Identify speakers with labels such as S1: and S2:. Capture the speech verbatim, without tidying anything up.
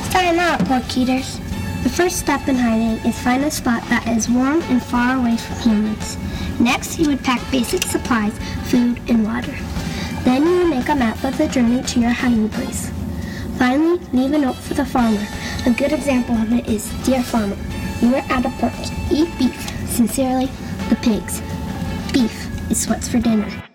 S1: Time out, pork eaters. The first step in hiding is find a spot that is warm and far away from humans. Next, you would pack basic supplies, food, and water. Then you would make a map of the journey to your hiding place. Finally, leave a note for the farmer. A good example of it is, "Dear farmer, you are out of pork. Eat beef. Sincerely, the pigs." Beef is what's for dinner.